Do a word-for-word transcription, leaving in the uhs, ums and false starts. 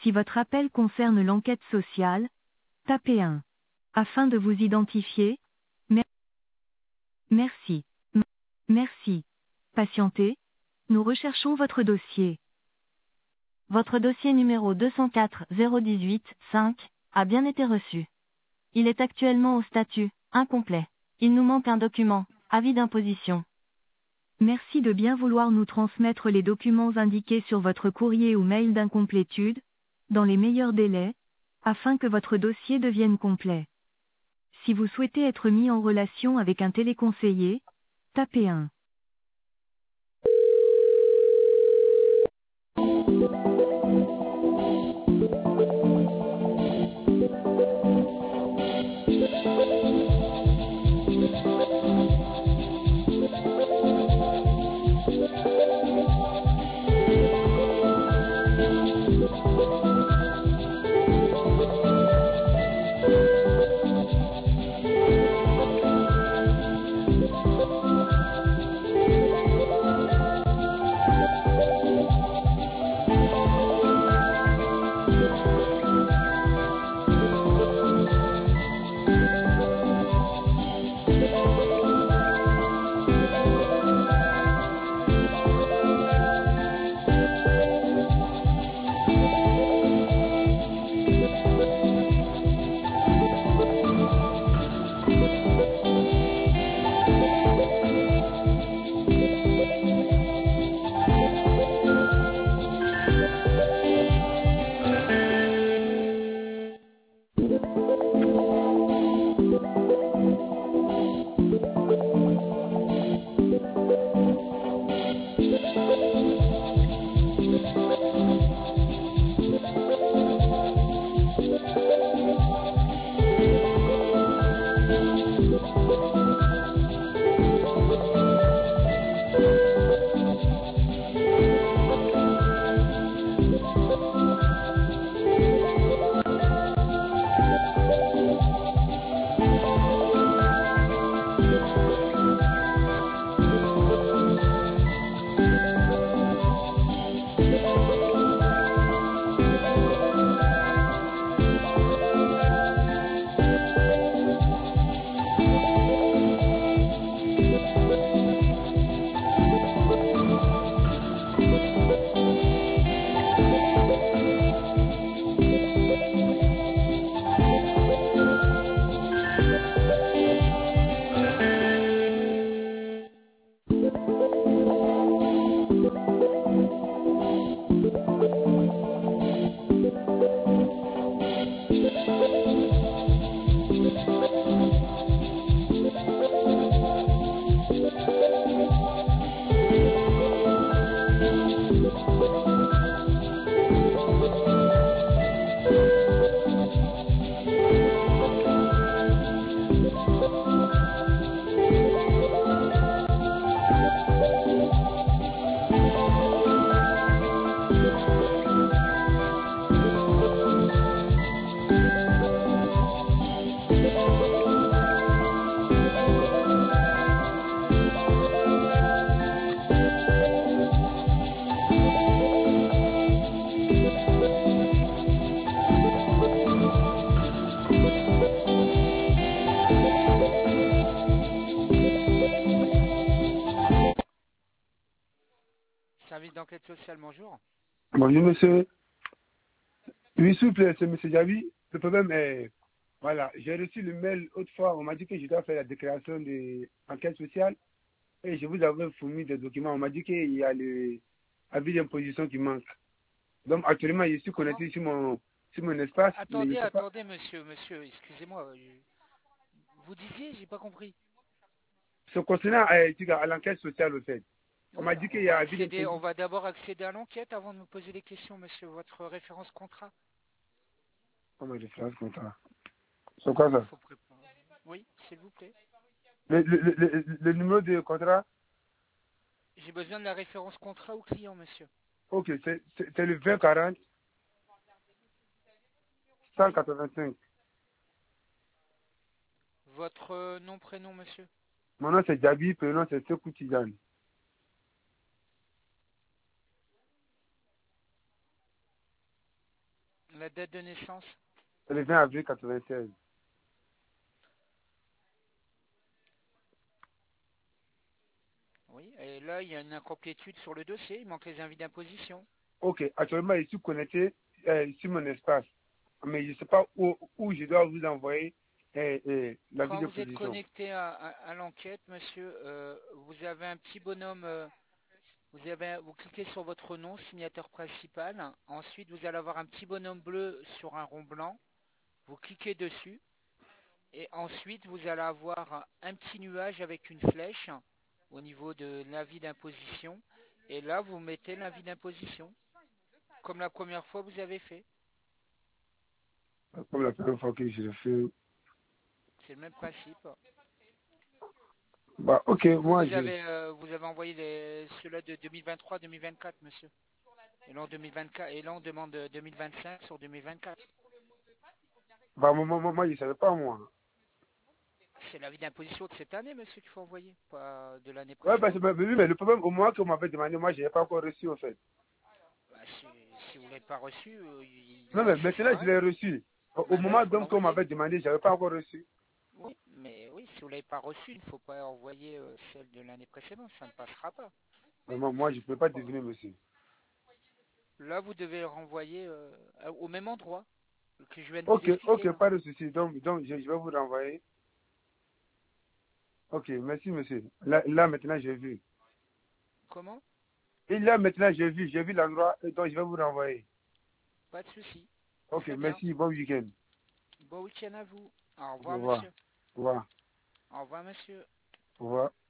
Si votre appel concerne l'enquête sociale, tapez un. Afin de vous identifier, mer- merci. M- Merci. Patientez. Nous recherchons votre dossier. Votre dossier numéro deux cent quatre zéro dix-huit cinq a bien été reçu. Il est actuellement au statut incomplet. Il nous manque un document, avis d'imposition. Merci de bien vouloir nous transmettre les documents indiqués sur votre courrier ou mail d'incomplétude, dans les meilleurs délais, afin que votre dossier devienne complet. Si vous souhaitez être mis en relation avec un téléconseiller, tapez un. Service d'enquête sociale, bonjour. Bonjour monsieur. Oui, s'il vous plaît, c'est monsieur Javi. Le problème est, voilà, j'ai reçu le mail autrefois, on m'a dit que je dois faire la déclaration de l'enquête sociale et je vous avais fourni des documents. On m'a dit qu'il y a le avis d'imposition qui manque. Donc actuellement, je suis connecté sur mon, sur mon espace. Attendez, mais je sais pas... attendez, monsieur, monsieur, excusez-moi. Vous disiez, j'ai pas compris. Ce concernant euh, à l'enquête sociale, au fait. On m'a Ouais, dit on qu'il y va a avis accéder, d'imposition. on va d'abord accéder à l'enquête avant de me poser les questions, monsieur. Votre référence contrat. Oh, mais référence contrat. C'est quoi Oui, ça? faut préparer. Oui, s'il vous plaît. Le, le, le, le, le numéro de contrat? J'ai besoin de la référence contrat au client, monsieur. Ok, c'est le vingt quarante cent Oui. quatre-vingt-cinq. Votre euh, nom, prénom, monsieur. Mon nom c'est Jabi, prénom c'est Sekou Tidjane. La date de naissance? Le vingt avril quatre-vingt-seize. Oui, et là, il y a une incomplétude sur le dossier, il manque les avis d'imposition. Ok, actuellement, je suis connecté euh, sur mon espace, mais je ne sais pas où, où je dois vous envoyer euh, euh, l'avis Quand de vous êtes position. connecté à, à, à l'enquête, monsieur, euh, vous avez un petit bonhomme, euh, vous, avez, vous cliquez sur votre nom, signataire principal. Ensuite, vous allez avoir un petit bonhomme bleu sur un rond blanc. Vous cliquez dessus. Et ensuite, vous allez avoir un petit nuage avec une flèche au niveau de l'avis d'imposition. Et là, vous mettez l'avis d'imposition, comme la première fois vous avez fait. Comme la première fois que je le fais. C'est le même principe. Bah, ok, Vous, moi, vous je... avez, euh, vous avez envoyé les, ceux-là de deux mille vingt-trois deux mille vingt-quatre, monsieur. Et là, en deux mille vingt-quatre, et là, on demande deux mille vingt-cinq sur deux mille vingt-quatre. Bah, moi, moi, moi, je ne savais pas, moi. C'est l'avis d'imposition de cette année, monsieur, qu'il faut envoyer, pas de l'année Ouais, bah, précédente. c'est pas vu, mais le problème, au moment qu'on m'avait demandé, moi, je n'ai pas encore reçu, en fait. Bah, si, si vous ne l'avez pas reçu, euh, il- Non, là, mais ça sert maintenant, à je rien. l'ai reçu. Au, au Maintenant, il moment faut donc qu'on l'envoyer. m'avait demandé, je n'avais pas encore reçu. Oui, mais oui, si vous ne l'avez pas reçu, il ne faut pas envoyer euh, celle de l'année précédente, ça ne passera pas. Mais moi, moi, je ne peux pas deviner, monsieur. Là, vous devez renvoyer euh, au même endroit que je viens de vous Ok, expliquer. ok, Là. pas de souci. Donc, donc je, je vais vous renvoyer. Ok, merci, monsieur. Là, là maintenant, j'ai vu. Comment? Et là, maintenant, j'ai vu. J'ai vu l'endroit, et donc je vais vous renvoyer. Pas de souci. Ok, Très bien. merci. Bon week-end. Bon week-end à vous. Au Au revoir, revoir. monsieur. Au revoir. Au revoir, monsieur. Au revoir.